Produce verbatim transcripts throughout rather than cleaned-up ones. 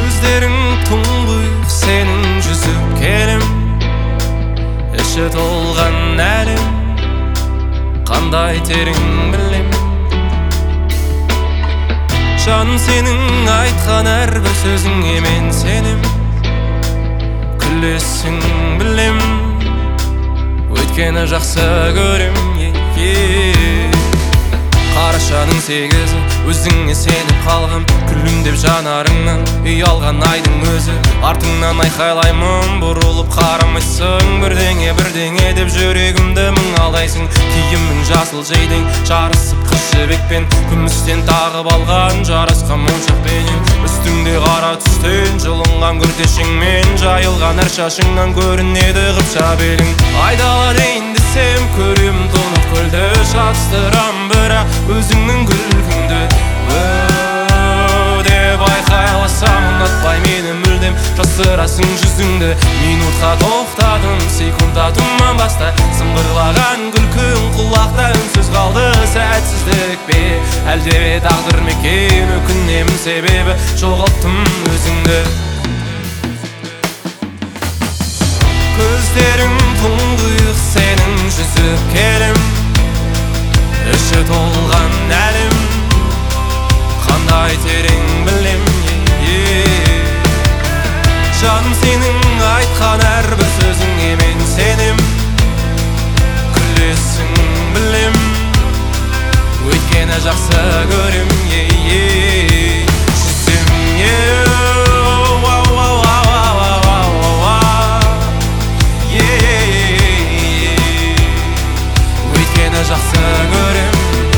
Көздерің тұңғиық сенің жүзіп келем, іші толған әлем, қандай терең білем. Жаным сенің айтқан әрбір сөзіңе мен сенем, күлесің білем, өткені жақсы көрем. Қарашаның сегізі өзіңе сеніп қалғам, күлімдеп жанарыңнан ұялған айдың өзі. Артыңнан айқайлаймын, бұрылып қарамайсың, бірдеңе бірдеңе деп жүрегімді мың алдайсың. Киімің жасыл жейдең, жарысып қыз жібекпен, күмістен тағып алған жарасқан моншақпенен. Үстіңде қара түстен жылынған күртешіңмен, жайылған әр шашыңнан көрінеді қыпша белің. Айдала дейін десем көрем тұнық көлді, шатыстырам бірақ өзіңнің күлкіңді. Өу деп айқайласам ұнатпай мені мүлдем, жасырасың жүзіңді. Минутқа тоқтадым, секундта тұман баста, сыңғырлаған күлкің құлақта үнсіз қалды. Сәтсіздік пе, әлде тағдыр ма екен, өкінемін себебі жоғалттым өзіңді. Көздерің тұңғиық сенің жүзіп келем, іші толған әлем, қандай терең білем. Жаным сенің айтқан әрбір сөзіңе мен сенем, күлесің білем, өткені жақсы көрем. Өткені жақсы көрем.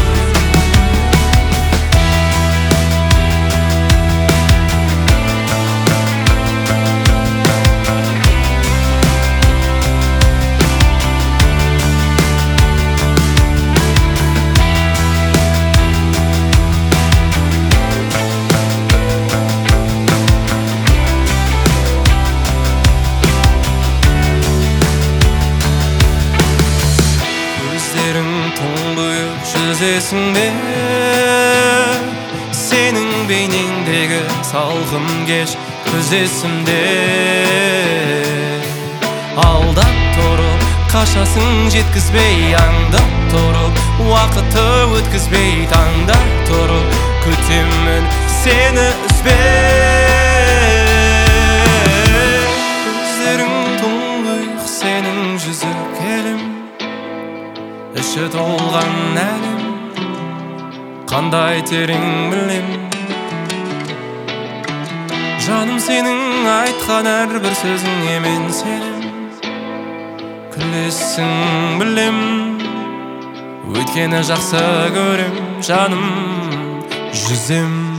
Тұңғиық жүзесің бе, сенің бейнеңдегі салқын кеш көзесімде. Алдап тұрып қашасың жеткізбей, аңдап тұрып уақытты өткізбей, таңдап тұрып күтемін сені үзбей. Көздерің тұңғиық сенің жүзіп келем, іші толған әлем, қандай терең білем. Жаным сенің айтқан әрбір сөзіңе мен сенем, күлесің білем, өткені жақсы көрем. Жаным жүзем.